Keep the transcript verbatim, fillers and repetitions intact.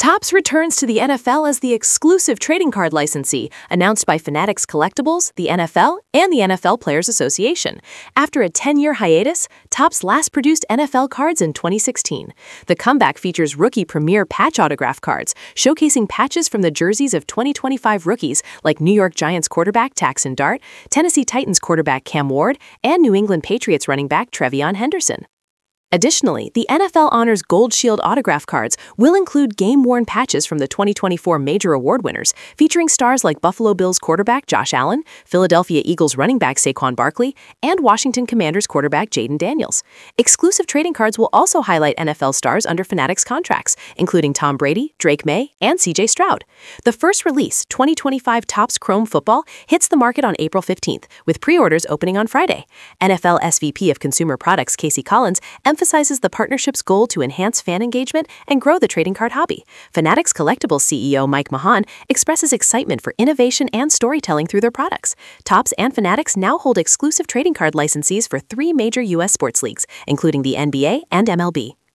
Topps returns to the N F L as the exclusive trading card licensee, announced by Fanatics Collectibles, the N F L, and the N F L Players Association. After a ten-year hiatus, Topps last produced N F L cards in twenty sixteen. The comeback features rookie premier patch autograph cards, showcasing patches from the jerseys of twenty twenty-five rookies like New York Giants quarterback Jackson Dart, Tennessee Titans quarterback Cam Ward, and New England Patriots running back TreVeyon Henderson. Additionally, the N F L Honors Gold Shield autograph cards will include game-worn patches from the twenty twenty-four major award winners, featuring stars like Buffalo Bills quarterback Josh Allen, Philadelphia Eagles running back Saquon Barkley, and Washington Commanders quarterback Jayden Daniels. Exclusive trading cards will also highlight N F L stars under Fanatics contracts, including Tom Brady, Drake May, and C J Stroud. The first release, twenty twenty-five Topps Chrome Football, hits the market on April fifteenth, with pre-orders opening on Friday. N F L S V P of Consumer Products Casey Collins emphasizes the partnership's goal to enhance fan engagement and grow the trading card hobby. Fanatics Collectibles C E O Mike Mahan expresses excitement for innovation and storytelling through their products. Topps and Fanatics now hold exclusive trading card licensees for three major U S sports leagues, including the N B A and M L B.